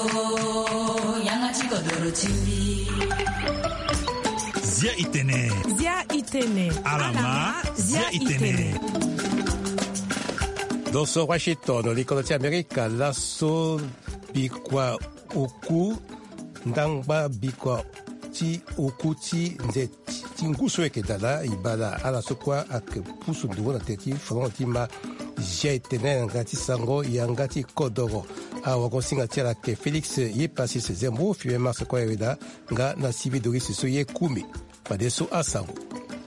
Zia Itene. Alama Zia Itene. Doso Washington, l'Économie America, Lasso Bikwa Oku, Ndangba Bikwa Ti Oku Ti Nzeti. Tinguso Ekedala, Ibala, Alasokwa, Ak Pusundu, Nateti, Frontima, Zia Itene, Ngati Sango, Yangati Kodoro. Awa Singatia ke Félix Yepasi Zembo, Fiema Sakwa Eveda, Nga Nasibi Doris Soye Kumi, Padeso Asango.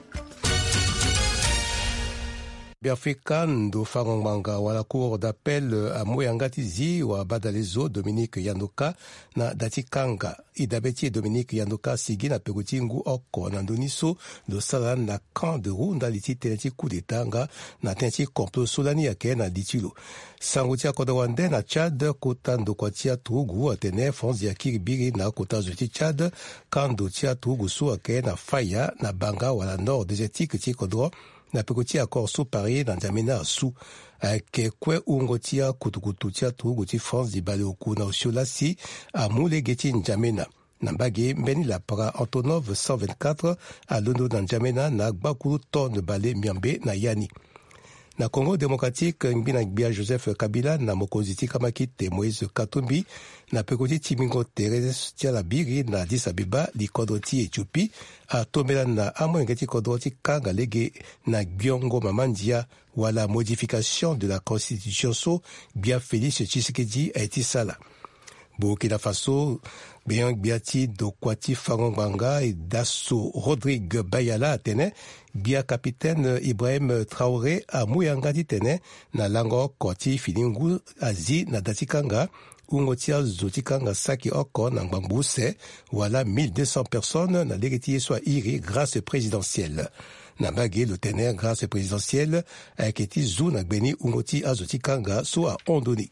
Biafrican Fangongmanga wala cour d'appel à Moyangatizi ou à Badalezo Dominique Yandoka na Datikanga Idabeti Dominique Yandoka sigi na Pegutingu oko na Ndoniso do sala na camp de Runda liti teneti coup d'état nga na teneti complot solani yake na Ditulo Sangutia Kodawande na Tchad kota ndokwatia Trugu atene France ya Kiribiri na kota zoti Tchad kando tia Trugu so ake na Faya na Banga wala nord désertique ti kodro na pekoti accord sous Paris dans Jamena sous ke kwe ungotia kutukututia tuguti France di baloku na usiolasi a Moulegeti Njamena na mbage mbeni la para Antonov 124 à Londo dans Jamena na Gbakuru tonne balé miambe na Yani na Congo démocratique ngina gbia Joseph Kabila na mokoziti kamakite Moïse Katumbi na pekoti timingo Thérèse Tialabiri na Addis Abeba likodoti Éthiopie a tomela na amwengeti kodoti kanga lege na Biongo Mamandia wala modification de la constitution so bia Félix Tshisekedi a été sala Burkina Faso Beyang Biati Dokwati Fangongmanga et Dasso Rodrigue Bayala Atene Bia capitaine Ibrahim Traoré a Mouyangadi Tene na Lango Koti Filingu Azi na Datikanga Ungotia Zotikanga Saki Oko na Ngbambuse voilà 1200 personnes na Legeti soit iri grâce présidentielle na bagé le tener grâce présidentielle a Keti Zou na Gbeni Ungoti Azotikanga soit Ondoni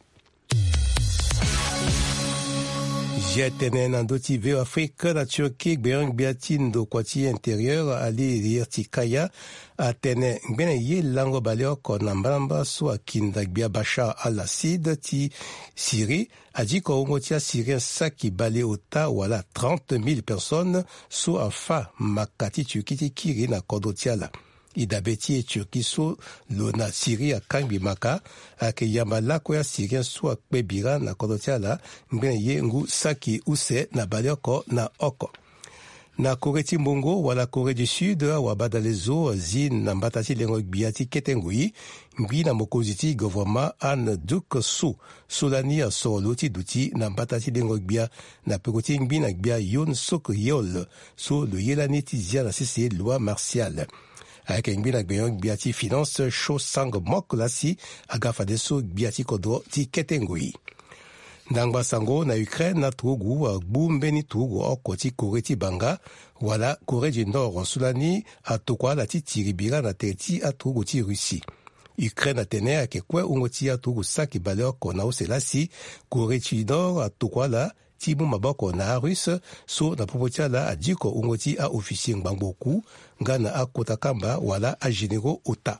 Jetenen andoti veo Afrique na Turquie Beyang Biatin do Kwati intérieur ali Irtikaya atene ngene ye lango baleo na mbamba so akinda bia Bachar al-Assad ti Syrie aji ko ngotia Syrien saki bale ota wala 30 000 personnes so afa makati Turquie kiri na kodotiala idabeti Turquie so lona Syrie akambi maka ake yamala ko ya Syrien so akbebira na kodotiala ngene ye ngu saki use na baleko na oko na Corée Timbongo wala Corée du Sud wa badalezo zin na mbatati lengo biati ketengui ngbi na mokoziti gouvernement Anne Duc Sou Solani a soloti duti na mbatati lengo bia na pekoti ngbi na bia Yoon Suk Yeol so le yelani tizia na cessé loi martiale avec ngbi na gbeyon biati finance show sang mok lasi agafa deso biati kodro ti ketengui Ndangba sango na Ukraine na Trugu bumbeni Trugu okoti Koreti Banga wala Corée du Nord Sulani atokwa la titiribira na teti a Trugu ti Russie Ukraine atene akekwe ungoti a Trugu saki baleo kona oselasi Corée du Nord atokwa la tibu maboko na Russe so na popotia la adiko ungoti a officier ngbangoku ngana a kotakamba wala a généraux ota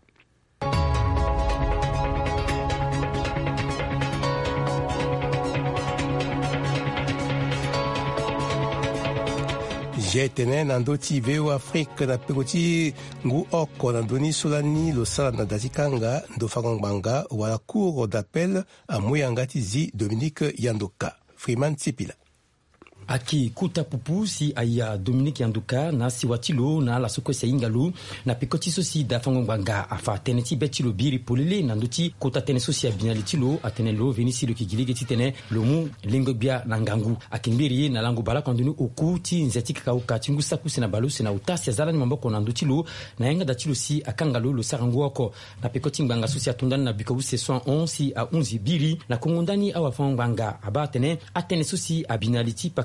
Jetenen andoti veo Afrique na pekoti ngu oko na doni solani lo sala na datikanga ndo Fangongmanga wala cour d'appel à Moyangatizi Dominique Yandoka Freeman Tsipila aki kuta pupu si aya Dominique Yanduka na siwatilo na la sokose ingalo na pikoti sosi da Fangongmanga afa teneti betilo biri polele na ndoti kota tene sosi abinalitilo atenelo venisi lo kigilege titene lomu lingobia na ngangu akimbiri na lango bala kondunu okuti nzeti kauka tingu sakusi na balusi na utasi azala ni mamboko na ndotilo na yenga datilo si akangalo lo sarangu oko na pikoti nganga sosi atundani na bikawuse 111 si a 11 biri na kongondani awa Fangongmanga aba atene sosi abinaliti paka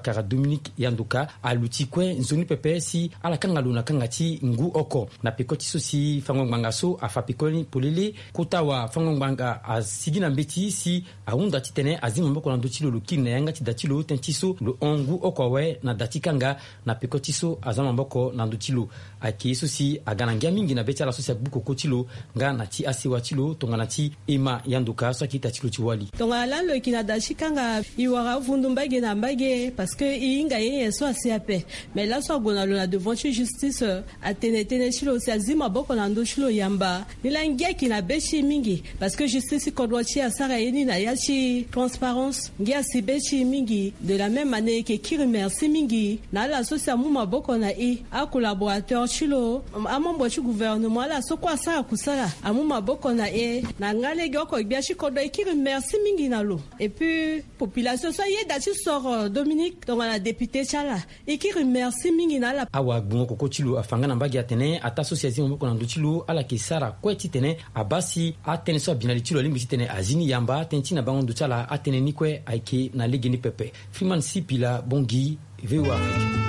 kara Dominique Yandoka aluti kwe nzoni pepe si ala kangalo na kangati ngu oko na pekoti so si fangongwanga so afa pekoni polele kota wa fangongwanga asigina mbeti si aunda titene azima mboko na ndotilo lukine na yanga ti datilo tentiso lo ongu oko we na datikanga na pekoti so azama mboko na ndotilo aki so si aganangia mingi na beti ala so si buko kotilo nga na ti asiwa tilo tonga na ti Emma Yandoka so kita tilo tiwali tonga lalo kina dachikanga iwara vundu mbage na mbage parce que inga yeye so asiape mais là so gona lo na devant justice atene chilo si azima boko na ndo chilo yamba nilangia kina bechi mingi parce que justice kodwachi asara yeni na yachi transparence ngia si bechi mingi de la même année que qui remercie mingi na la association maboko na a collaborateur chilo a membre du gouvernement la so kwa sara kusara amu maboko na na ngale goko bia chi kodo qui remercie mingi na lo et puis population so ye dati sort Dominique donc la députée chala et qui remercie mingi na la awa bungo kokochilo afanga na mbagi atene ata association moko na ndochilo ala kisara kweti tene abasi atene so binali chilo limbi tene azini yamba tentina bango ndochala atene nikwe aiki na ligi ni pepe Freeman Sipila Bongi VOA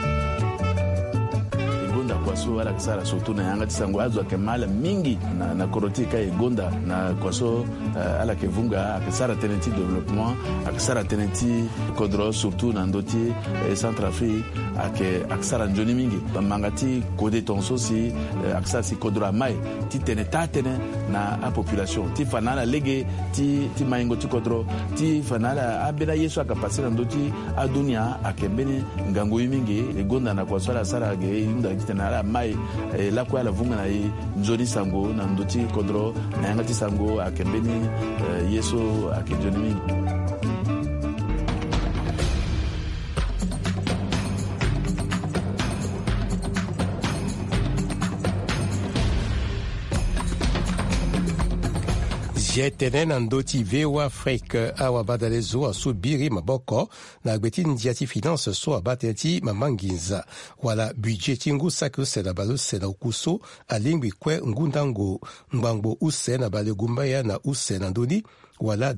kwaso ala kisara surtout na yanga tisango azo kemala mingi na korotika egonda na kwaso ala kevunga akisara tenenti développement akisara tenenti kodro surtout na ndoti Centrafrique akisara njoni mingi mangati kode tonso si akisara si kodro mai ti tene na a population ti fanala lege ti maingo ti kodro ti fanala abela yesu akapasi na ndoti adunia akembeni ngango mingi egonda na kwaso ala sara ge inda kitena mai la kwa la vunga na nzoni sango na ndoti kodro na yangati sango akembeni yeso akejoni mingi jetene na ndoti VOA Afrique awa badalezo asubiri maboko na gbeti ndiati finance so abatenti mamanginza wala budget tingu saku sena balo sena ukuso alingwi kwe ngundango ngbango use na bale gumbaya na use na ndoni wala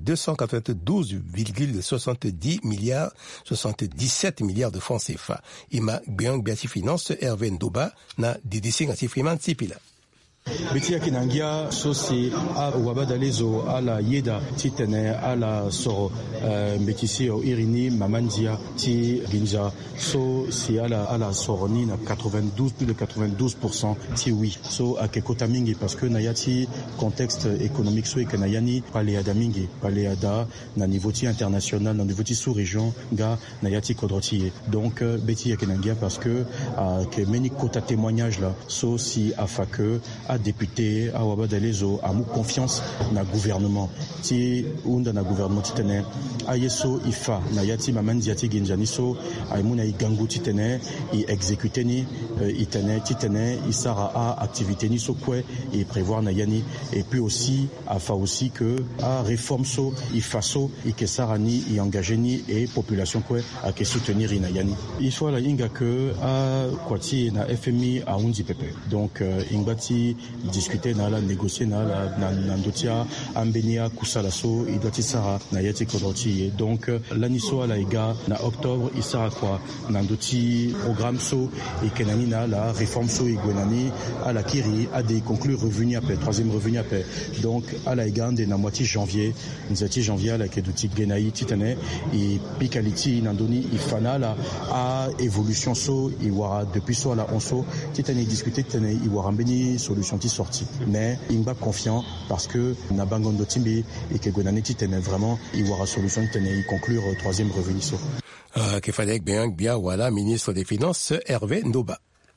292,77 milliards de francs CFA ima gbeang biati finance Hervé Ndoba na DDC ngati Freeman Sipila Betia kinangia sosi a wabadalezo ala yeda titene ala soro mbetisi o irini mamandia ti ginja so si ala soroni na 92 plus de 92% ti oui so akekota mingi parce que nayati contexte économique so ekanayani paleada mingi paleada na niveau ti international na niveau ti sous-région ga nayati kodroti donc betia kinangia parce que que meni kota témoignage là so si afake a député a wabadalezo a mou confiance na gouvernement ti unda na gouvernement titene a yeso ifa na yati mamandiati ginjani so a muna igangu titene i exécuter ni itene titene isara a activité ni so kwe et prévoir na yani et puis aussi a fa aussi que a réforme so ifaso i kesara ni i engager ni et population kwe a ke soutenir na yani il faut la inga que a kwati na FMI a undi pepe donc ingati discuter na la négocier na ndotia ambenia kusalaso idati sara na yati kodoti donc l'aniso la iga na octobre isara kwa na ndoti programme so et kenani na la réforme so igwenani à la kiri a des conclure revenu après troisième revenu après donc à la iga na moitié janvier nzati janvier la keduti genai titane et pikaliti nandoni ifana la a évolution so iwara depuis so la onso titane discuter titane iwara mbeni solution ti sorti mais imba confiant parce que na bangondo timbi et que gonaneti tene vraiment iwara solution tene y conclure troisième revenu so Kefalek bien voilà ministre des finances Hervé Ndoba.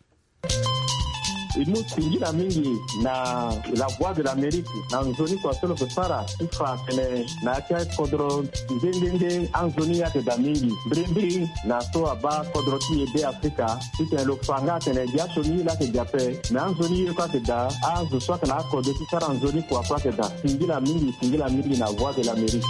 Nous tingila mingi na la voix de l'Amérique na nzoni kwa solo kusara ifa kene na kia kodro ndende anzoni ya da mingi brimbi na so aba kodro ti ebe Afrika tite lo fanga tene dia soni la ke jape na anzoni kwa ke da anzo so kana kodro ti sara anzoni kwa ke da tingila mingi na voix de l'Amérique.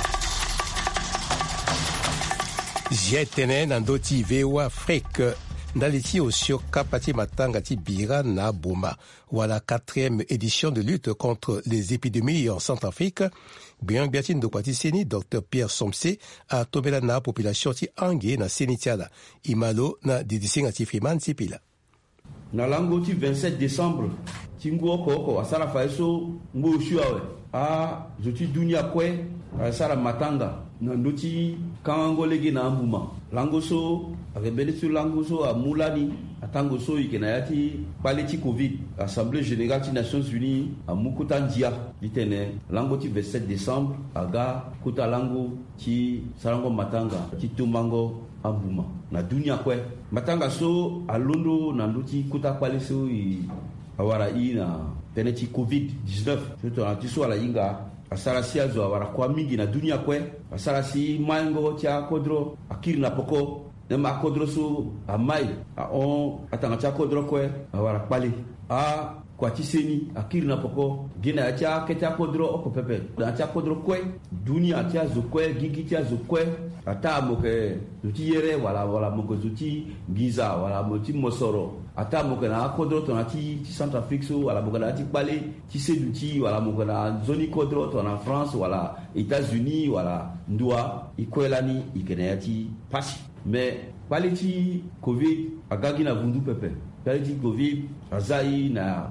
Jetene na ndoti VOA Afrique ndali ti osioka pati matanga ti bira na boma wala 4e édition de lutte contre les épidémies en Centrafrique. Bien ti ndokua ti seni Dr Pierre Somse atobela na population ti ange na seni ti ala e malo na didisinga ti Freeman ti pila. Na lango ti 27 décembre ti ngu oko asara fa so ngu oshuawe a zoti dunia kwe asara matanga na ndoti kango legi na ambuma lango so akebele su lango so a mulani atango so ikena yati paleti covid assemblée générale des Nations Unies a mukuta ndia ditene lango ti 27 décembre aga kuta lango ti sarango matanga ti tumango ambuma na dunia kwe matanga so alondo na ndoti kuta pale so i awara i na teneti covid 19 so na tiso ala inga asara si azo awara kwa mingi na dunia kwe asara si mango tia kodro akiri na poko nema kodro so amai a on atanga tia kodro kwe awara pale a kwa tiseni akiri na poko gina tia ketia kodro oko pepe na tia kodro kwe dunia tia zo kwe gigi tia zo kwe ata moke zuti yere wala moke zuti giza wala moti mosoro ata moke na kodro to na ti Centrafrique so wala moke na ti pale ti seduti wala moke na zoni kodro to na France wala États-Unis wala ndua ikwelani ikene ti pasi mais pale ti covid agagi na vundu pepe pale ti covid azai na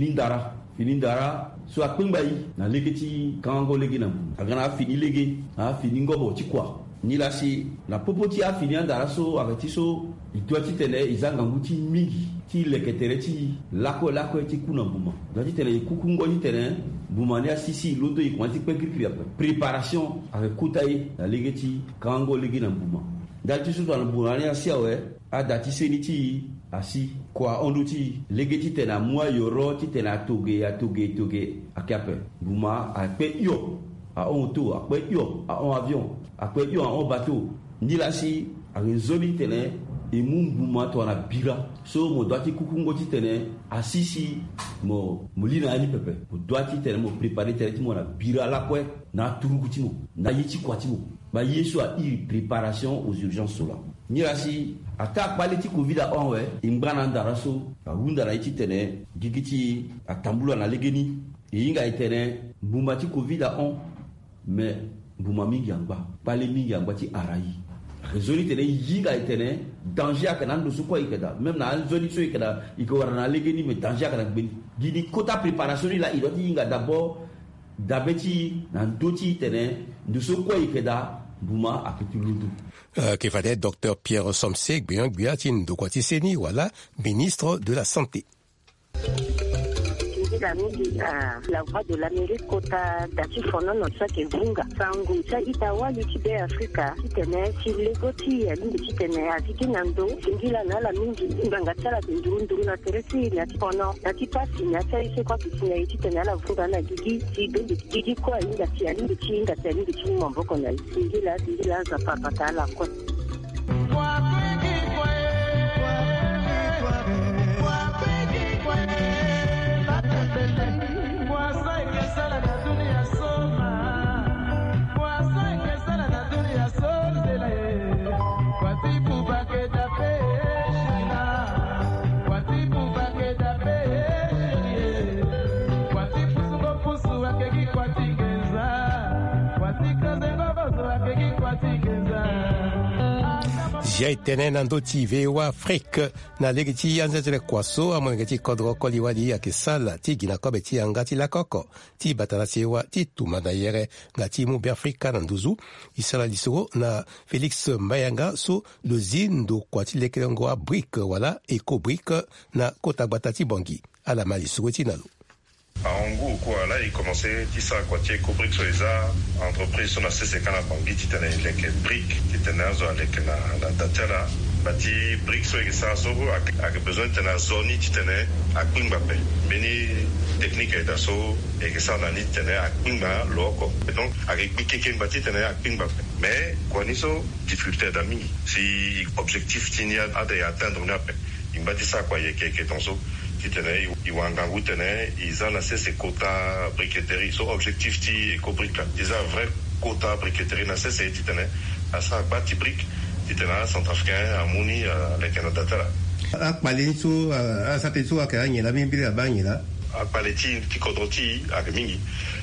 finindara so akpengbai na legeti kango legi na agana fini legi a fini ngobo ti kwa ni la si la popoti a fini andara so agati so itwati tele izanga nguti mingi ti leketere ti lako ti kuna buma ngati tele kukungo ni tele buma ni asisi londo ikwati pekri préparation avec kutai na legeti kango legi na buma dati so na buma ni asiawe a dati seniti asi kwa onduti legeti tena mwa yoro ti tena toge akape buma ape yo a on to ape yo a on avion ape yo a on bateau ni la si a zoni tene e mum buma to na bira so mo doati kukungo ti tene asisi mo lina ani pepe mo doati tene mo préparer tene ti mo na bira la kwe na turuku ti mo na yiti kwa ti mo ba yesu a préparation aux urgences sola ni la si ata quality covid a onwe imbana ndara so awunda ra iti tene gigiti atambula na legeni inga itene buma ti covid a on mais buma mingi amba pale mingi amba ti arayi zoni tene yinga itene danger akana ndo so ko ikeda même na zoni so ikeda ikora na legeni mais danger akana gbeni gidi kota préparation la idoti inga d'abord dabeti na ndoti tene ndo so ko ikeda buma akituludu Kefade Dr Pierre Somse Gbia tin do kwatiseni wala ministre de la santé. La voix de l'Amérique kota dati fono no sake vunga sangu cha itawa likibe Afrika kitene chilegoti ya lingi kitene atiki nando singila na la mingi nganga tsala ndundu na teresi na fono dati pasi na tsaise kwa kitene kitene la vunga na gigi kwa inga ti alingi chinga tsalingi chimwa mboko na singila za papata la kwa Jai tenen ando ti vewa Afrique na legi ti anzele kwaso amwenge ti kodro koliwali ya kisala ti gina kobe ti anga ti lakoko ti batala sewa ti tumana yere nga ti mubi Afrika na nduzu isala lisoro na Félix Mayanga so le zindo kwa ti lekelengo a brique wala eco brique na kota gbata ti bongi ala mali suwe ti nalo. En gros, quoi, là, il commençait, tu sais, quoi, tu es cobrique sur les arts, entreprise, on a cessé quand la banque, tu t'en es les briques, tu t'en es avec la date là, bah, tu briques sur les arts, avec besoin de la zone, tu t'en es à Quimbape. Meni technique est d'assaut, et que ça, on a dit, tu t'en es à Quimba, loco. Et donc, avec quelqu'un, bah, tu t'en es à Quimbape. Mais, quoi, ni ça, difficulté d'amis. Si objectif, tu n'y as à atteindre, on a fait. Il m'a dit ça, quoi, il y a quelqu'un dans ça. Titene iwangangu tene ils ont assez ces quotas briqueterie so objectif ti éco-brique ils ont vrai quota briqueterie na c'est titene à ça bâti brique titene centrafricain amuni avec un data là akpaleniso asapeso akanyela mimbili abanyela akpaleti tikodroti akamingi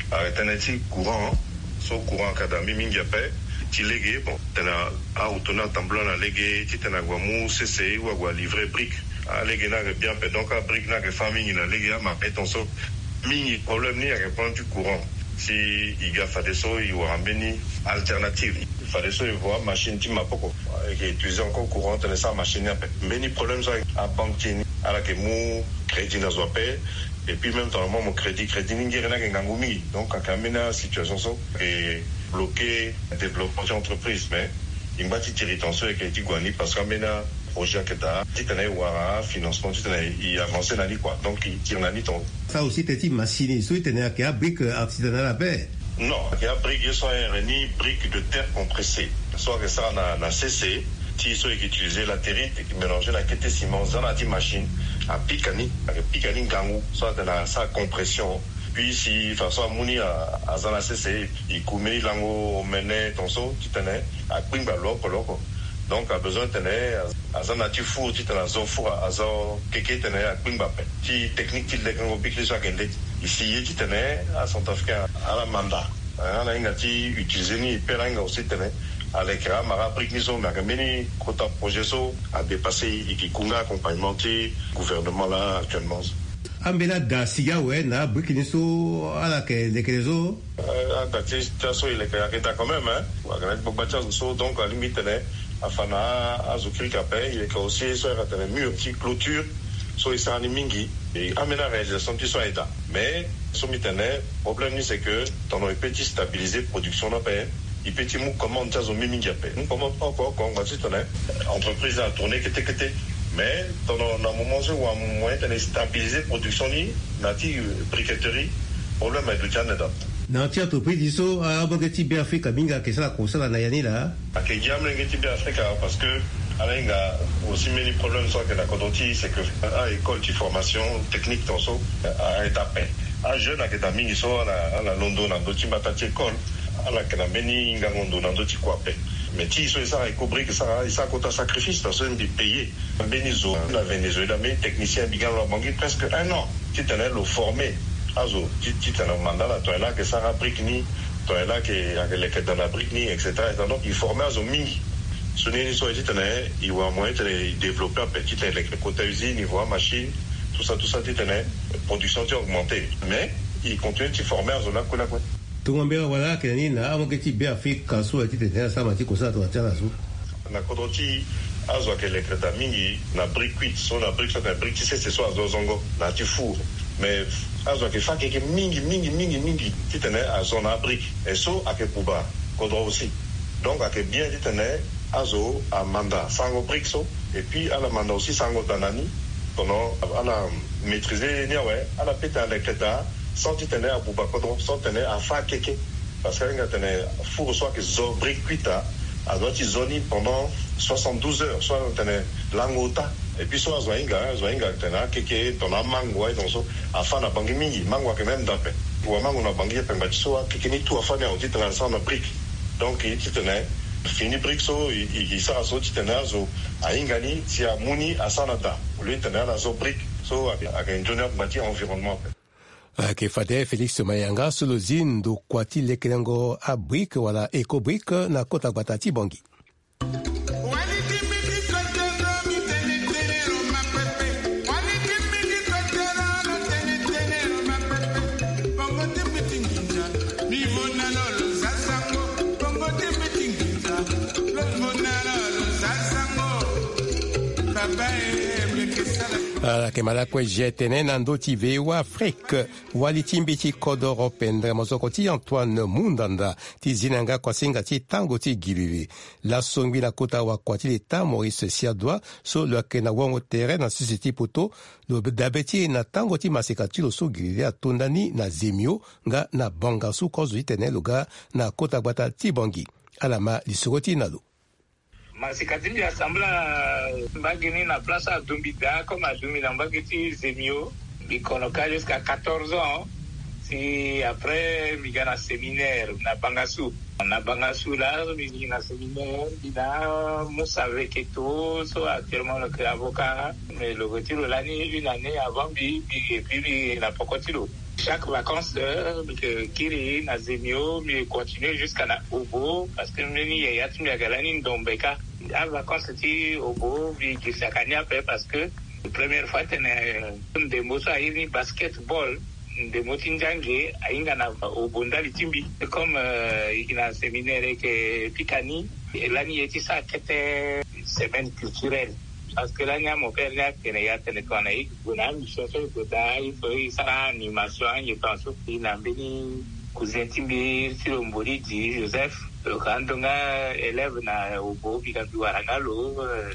teneti courant so courant kada mingi ape ti lege bon tena autona tambla na lege ti tena gwa mu cc ou gwa livrer brique lege na bien pe donc brique na ke famille na lege ma petonso mingi problème ni répondre du courant si il y a fait ça il y aura une alternative il fallait ça voir machine qui m'a beaucoup qui utiliser encore courant dans sa machine mais ni problème ça à banque à la que mon crédit n'a pas et puis même dans le moment mon crédit n'y rien qu'un gangumi donc à camena situation ça et bloquer développement d'entreprise mais il m'a dit tension avec les tigouani parce que camena projet que t'as tu tenais wara financement tu tenais il avancé dans quoi donc il tire dans ton ça aussi petit machine so tenait à brique artisanale à paix non il y a brique soit ni brique de terre compressée soit que ça na cc ti so qui utiliser la terrine et qui mélanger la quête ciment dans la machine à picani gangu soit de la sa compression puis si façon muni à la cc il coumé lango mené ton so tu tenais à pimba loko donc a besoin tenir azanati four ti tena zo four azo keke tenir a pimba pe ti technique ti le ngo bikli so agende ici ti tenir à Centre Africain à la manda ana inga ti utiliser ni peranga aussi tenir avec la mara prikniso mais meni kota projet so a dépassé ikikunga accompagnement ti gouvernement là actuellement ambela da siga we na brikniso ala ke dekrezo da ti so il est quand même hein wa grand bobacha so donc à limite afana azukiri kapé il est aussi sur la mur qui clôture so il s'en mingi et amena réalisation qui soit état mais somitene problème c'est que dans nos petits stabiliser production na paye il petit mou commande ça zo mingi apé nous commande encore quand on va entreprise à tourner que mais dans un moment où on moyen de stabiliser production ni nati briqueterie problème est de Canada na tiato pediso a bogeti be Afrika binga ke sala kosala na yanila ke jamle ngeti be Afrika parce que alenga aussi many problèmes soit que la kodoti c'est que à école de formation technique dans so à étape à jeune à que mingi so à la London na doti batati école à la kana meni ngangondo na doti kwape mais ti so ça recouvrir que ça quota sacrifice dans un des pays benizo na Venezuela mais technicien bigan la banque presque un an qui tenait le former azo ti tana mandala to là que ça fabrique ni to là que avec les dans la brique ni etc. donc il formait azo mingi sonné so ti tana il va moyen de développer un petit électrique côté usine il voit machine tout ça ti tana production ti augmenter mais il continue de former azo là quoi tungombe wala ke ni na amoketi be Afrika so ti tana sama ti kosa to atala so na kodoti azo que les crédits mingi na brique cuite so na brique so na brique c'est so azo zongo na ti four mais azo que fa que mingi ti tene a zona brique et so a que pouba kodro aussi donc a que bien ti tene azo a manda sango brique so et puis à la manda aussi sango danani tono à la maîtriser ni ouais à la péta avec l'état sans ti tene a pouba kodro sans tene a fa keke parce que nga tene four soit que zo brique cuita a doit zoni pendant 72 heures soit tene langota et puis soit zoinga tena keke tona mangwa donc so afana bangi mingi mangwa que même d'après ou mango na bangi pemba so keke ni tout afana on dit transforme en brique donc il tena fini brique so il ça so tena zo aingani si a muni asanata lui tena la zo brique so avec ingénieur bâti environnement ke fade Félix Mayanga sulozine do kwati lekelengo a brique wala eco brique na kota batati bongi ke malakwe jetene nando ti vewa Afrique wali timbiti kodo ropendre mozoko ti Antoine Mundanda ti zinanga kwasinga ti tango ti gilili la songwi na kota wa kwati l'État Maurice Siadwa so lo ke na wongo tere na sisi poto lo dabeti na tango ti maseka ti lo so gilili atondani na zemio nga na banga su kozo itene loga na kota gbata ti bongi alama lisoko ti nalo masikatini asambla mbagini na place à Dumbida comme à Dumina mbagiti zemio bikonoka jusqu'à 14 ans si après migana séminaire na bangasu Na bangasula, na séminaire, bina, Moussa Veketo, actuellement le avocat, mais le retiro l'année, une année avant, et puis il n'a pas continué. Chaque vacances, Kiri, na Zemio, mais continue jusqu'à na Obo, parce que meni y a tumi agalani Ndombeka. À vacances, c'était Obo, puis Gisakani après, parce que la première fois, t'es des mots à une basketball. De motinjange ainga na obunda litimbi comme il a séminaire que Pikani et l'année était ça c'était semaine culturelle parce que l'année mon père là qu'il y a téléconaïque on a mission sur le côté il faut ça animation je pense il a béni cousin timbi sur mbori di Joseph le kandonga élève na obo bikabi warangalo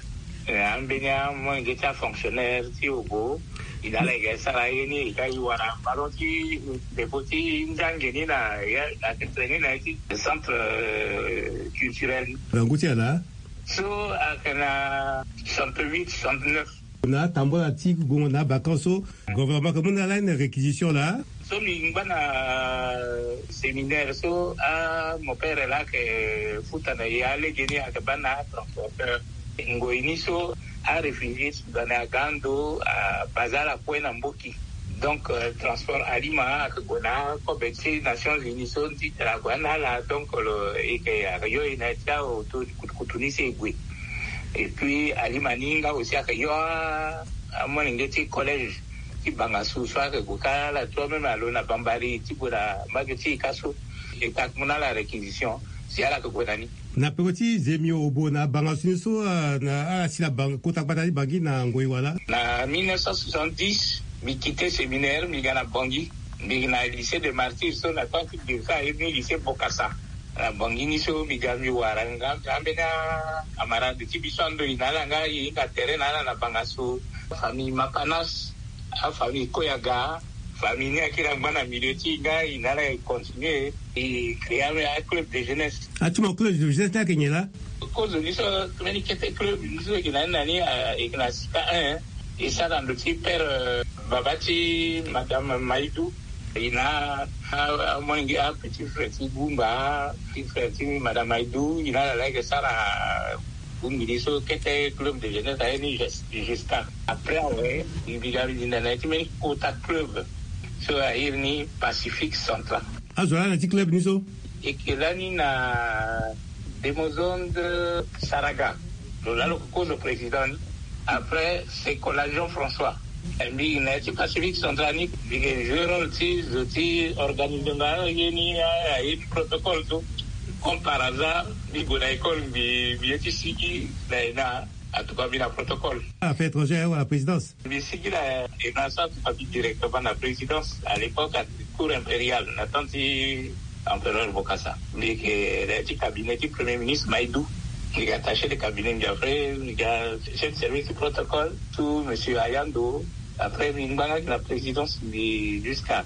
ambenya moi j'étais fonctionnaire si obo il a les salariés ni il a eu voilà alors qui des petits ndangeni na la traîner na le centre culturel Rangotia là so akana 68 69 na tambola ti gona bakanso gouvernement comme on a une réquisition là so mi ngana séminaire so mon père est là que futana ya le geni akabana transporteur ngoini so a réfugié dans la Gando à Bazala Kwena Mboki. Donc, transport aliment à Gona, comme les Nations Unies sont dites à la Guana, là, donc, et que Rio Inatia au Koutunis et Gui. Et puis, Alimaninga aussi à Rio, à mon collège, qui bangassou, soit que Gouka, la toi-même à l'Ona Bambari, Tibura, Magati, Kasso, et Takmuna la réquisition, c'est à la Gouanani. Na pekoti Zemio Obo na bangasuniso na sila bang kota batali bangi na ngoi wala na 1970 mi quitté séminaire mi gana bangi mi na lycée de Martyrs so na tant que ça et lycée Bokassa na bangi ni so mi gami waranga ambena amara de tibisando inalanga inga terrain na bangaso famille Mapanas a famille Koyaga famille akira ngana milioti nga inala continuer et créer un club de jeunesse. Ah tu m'as club de jeunesse là kenyela cause de ça comment il était club qui n'a une année et qui n'a pas un et ça dans le petit père Babati madame Maïdou il a moins un petit frère Bumba petit frère madame Maïdou il a là que ça la Bungiso qui était club de jeunesse à une jusqu'à après ouais il a dit dans mais Kota club so a irni Pacifique Central. Ah zola na club niso et que là ni na Demozonde Saraga le cause le président après c'est collation François et na Pacifique Central ni je ti organisation ni a un protocole tout comme par hasard ni go na école bi eti sigi na à tout cas bien protocole affaires étrangères ou à la présidence mais sigi la et na ça pas directement à la présidence à l'époque à cour impériale n'attendit empereur Bokassa mais que le cabinet du premier ministre Maïdou qui a attaché le cabinet après il a chef de service du protocole tout monsieur Ayando après il a la présidence jusqu'à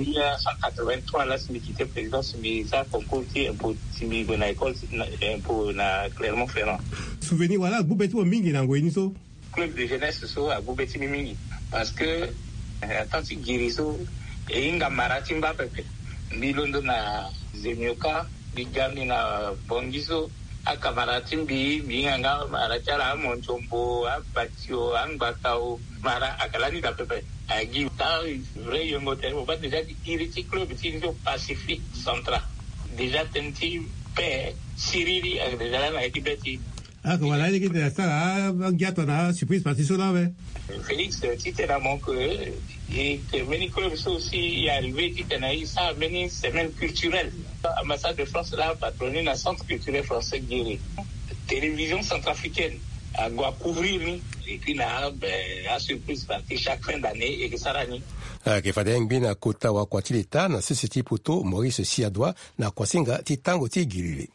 1983 là c'est quitté présidence mais ça concours un peu si na école un peu na Clermont-Ferrand souvenir voilà Boubeti mingi na ngoi niso club de jeunesse so à Boubeti mingi parce que tant Giriso et inga marati Mbapepe milondo na Zemioka bigami na Bongiso akamarati mbi nganga marachara Monchombo abatio angbatao mara akalani da pepe agi ta vrai yo motel on va déjà dire club c'est Pacifique Central déjà tenti pe Siriri déjà na Etibeti ah voilà les gars ça gato na surprise parce que ça là ouais Félix c'était là mon que et que many clubs aussi arrivé qui tenaient ça many semaines culturelles ambassade de France là patronné na centre culturel français Guéry télévision centrafricaine à couvrir et puis là à surprise partie chaque fin d'année et que ça rani ke fadeng bina kota wa kwatileta na sisi poto Maurice Siadwa na kwasinga titango tigirire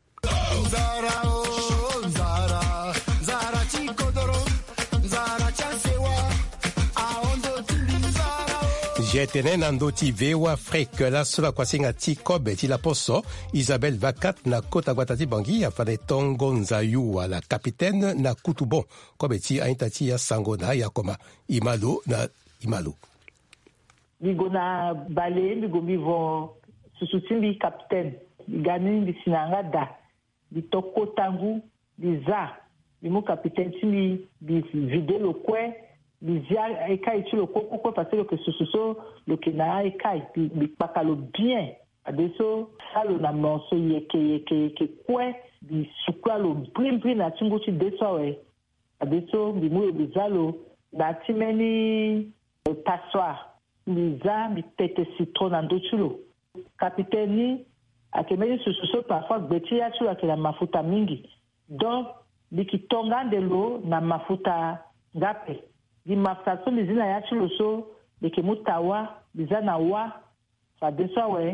Jetene nando ti vewa frek la sola kwasinga ti kobe ti la poso Isabelle Vacat na kota guatati bangi afade tongo nzayu la capitaine na kutubon kobe ti aintati ya sango na yakoma imalo na imalo Migo na bale migo mivo susutimbi capitaine gani bisinanga da bitoko tangu biza bimu capitaine timi bi vide le kwe bizia ekai tu le koko parce que sususo le kena ekai bi pakalo bien adeso salo na monso yeke kwe bi sukalo brim na tingo ti deso we adeso bi mu bizalo na timeni passoir biza bi tete citron na ndochulo capitaine akemeli sususo parfois gbeti ya tu akela mafuta mingi donc bikitonga ndelo na mafuta ngape di mafuta so bizina ya tu so bikimutawa bizana wa fa deso we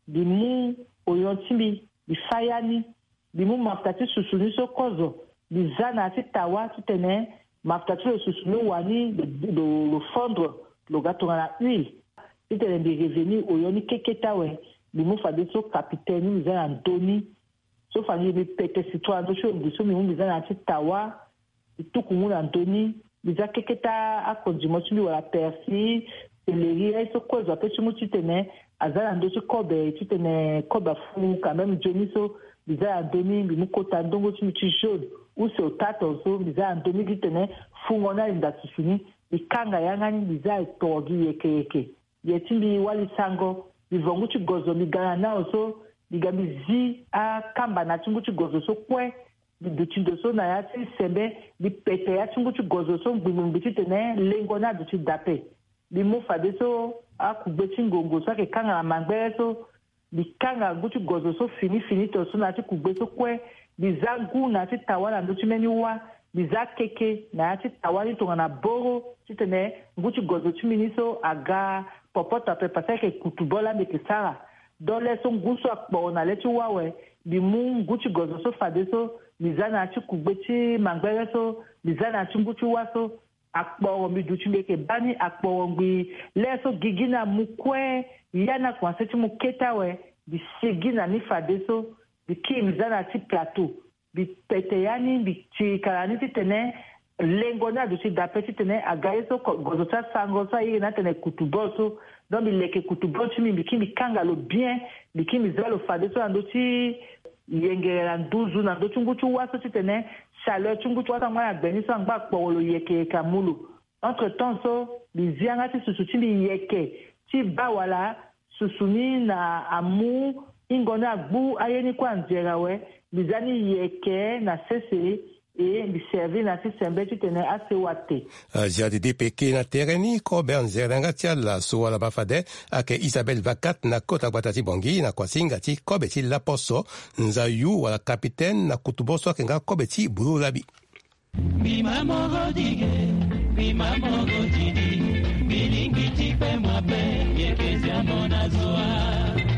bimu oyontibi bifayani bimu mafuta ti susuni so kozo bizana ti tawa tutene mafuta ti susuni wani de fondre le gâteau à la huile c'était des revenus oyoni keketa we bimu fa deso capitaine bizana Antoni so fani bi pete citron do so biso mi bizana ti tawa itukumu Antoni biza keketa akondimo ti wala persil céleri so kozo pe chimu titene azala ndo kobe titene koba fu quand même joniso biza Antoni bimu kota ndongo ti jaune ou c'est au tato so biza Antoni titene fu ngona inda susuni ikanga yangani biza togi yeke yetimbi wali sango bivongu ti gozo migana na so bigambi zi a kamba na tingu ti gozo so kwe biduchindo so na ya ti sembe bipete ya tingu ti gozo so ngbimu biti tene lengo na duchi dape bimu fade so a kugbe ti ngongo so ke kanga na mangbe so bikanga guti gozo so fini to so na ti kugbe so kwe bizangu na ti tawala ndo ti meni wa biza keke na ti tawali to na boro ti tene nguti gozo ti mini so aga popota pe parce que kutubola be kisara dole so nguso akpo na leti wawe bimu nguti gozo so fade so bizana ti kugbe ti mangbere so bizana ti nguti wa so akpo mi duchi beke bani akpo ngbi leso gigina mukwe yana kwanse ti muketa we bisigina ni fade so bikim zana ti plateau bipete yani bichi karani ti tene lengo na duchi dape ti tene agaye so gozo ta sango sa yi na tene kutubo so donc bileke kutubo ti mi bikimi kanga lo bien bikimi zalo fade so ando ti yengera nduzu na ndo chunguchu waso ti tene chaleur chunguchu wasa ngwa gbeni so ngba kpolo yeke kamulu entre temps so bizianga ti susu ti yeke ti bawala susuni na amu ingona gbu ayeni kwa nzera we bizani yeke na sese e biservi na ti sembe ti tene ase wate jadi dipeke na tereni ko ben zeranga tia la so wala bafade ake Isabelle Vakat na kota kwatati bongi na kwasinga ti kobe ti laposo nzayu wala capitaine na kutuboso kenga kobe ti bululabi bima mogo didi bilingi ti pe mabe yekezia mona zoa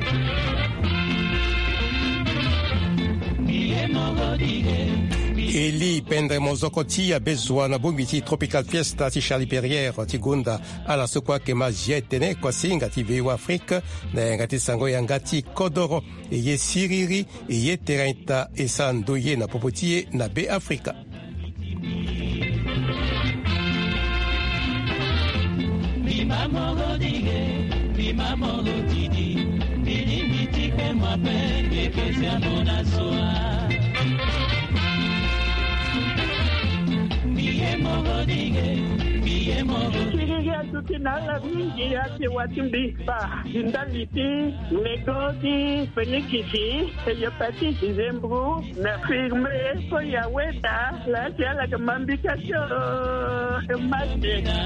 Eli pendre mozoko ti ya bezwa na bongi ti Tropical Fiesta ti Charlie Perrière ti gonda ala so kwa ke ma jetene kwa singa ti veu Afrique na ngati sango ya ngati kodoro e ye siriri e ye terenta e sando ye na popotie na be Afrika bima mogo didi bilingi ti pe mabe yekezia mona zoa Kiriya tuti nala mingi ya te watimbi ba indaliti negodi fenikisi eyapati zembru na firme ko ya weta la tiala kamambika cho masena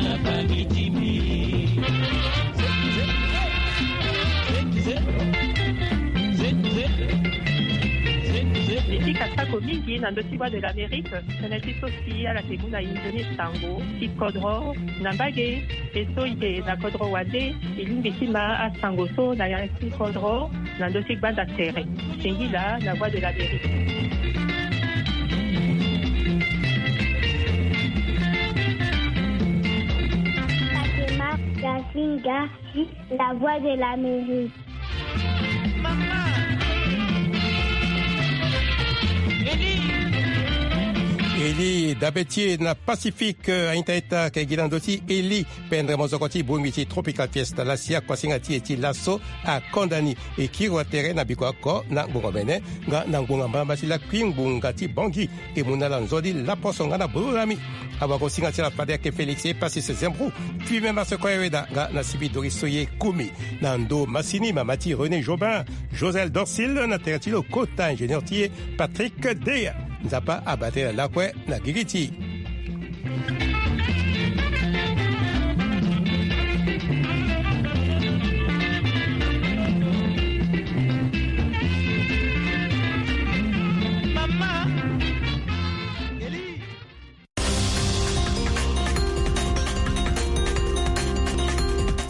Ici, Katako mingi na ndotiwa de l'Amérique, teneti sosi ala teguna indeni sango, ti kodro, na mbage, eso ite na kodro wade, ilimbi tima a sango so na yansi kodro, na ndoti banda tere. Singila, la voix de l'Amérique. Fatima Gasinga, la voix de l'Amérique. Eli d'Abetier na Pacifique Intaeta Kegilandoti Eli Pendre Mozokoti Bumiti Tropical Fiesta la Sia Kwasingati eti lasso a Kondani et Kiro Terre na Bikwako na Ngomene nga na Ngomba Basila Kwingungati Bangi et Munala Nzodi la Posonga na Burami Abako Singati la Fadek et Félix et passé ses embrouilles puis même à ce Koyeda nga na Sibidori Soye Kumi Nando Massini Mamati René Jobin Josel Dorsil na Teratilo Kota ingénieur Tier Patrick Dea Nzapa abattre la kwe na Gigiti.